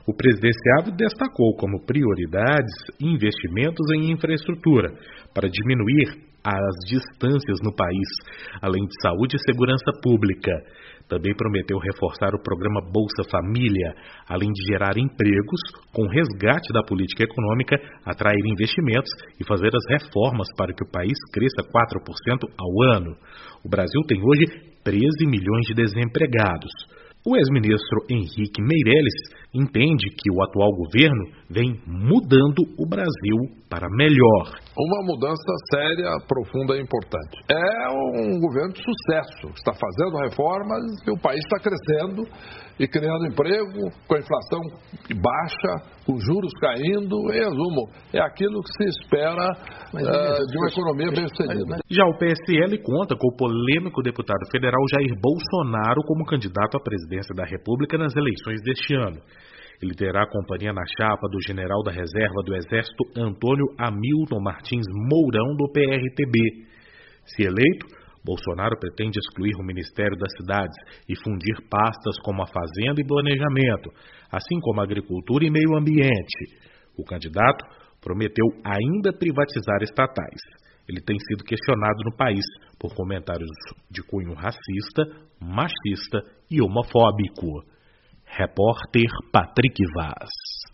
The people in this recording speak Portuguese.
O presidenciável destacou como prioridades investimentos em infraestrutura para diminuir as distâncias no país, além de saúde e segurança pública. Também prometeu reforçar o programa Bolsa Família, além de gerar empregos, com resgate da política econômica, atrair investimentos e fazer as reformas para que o país cresça 4% ao ano. O Brasil tem hoje 13 milhões de desempregados. O ex-ministro Henrique Meirelles entende que o atual governo vem mudando o Brasil para melhor. Uma mudança séria, profunda e importante. É um governo de sucesso, está fazendo reformas e o país está crescendo e criando emprego, com a inflação baixa, com juros caindo. Em resumo, é aquilo que se espera de uma economia bem-sucedida. Já o PSL conta com o polêmico deputado federal Jair Bolsonaro como candidato à presidência da República nas eleições deste ano. Ele terá a companhia na chapa do general da reserva do Exército Antônio Hamilton Martins Mourão, do PRTB. Se eleito, Bolsonaro pretende excluir o Ministério das Cidades e fundir pastas como a Fazenda e Planejamento, assim como a Agricultura e Meio Ambiente. O candidato prometeu ainda privatizar estatais. Ele tem sido questionado no país por comentários de cunho racista, machista e homofóbico. Repórter Patrick Vaz.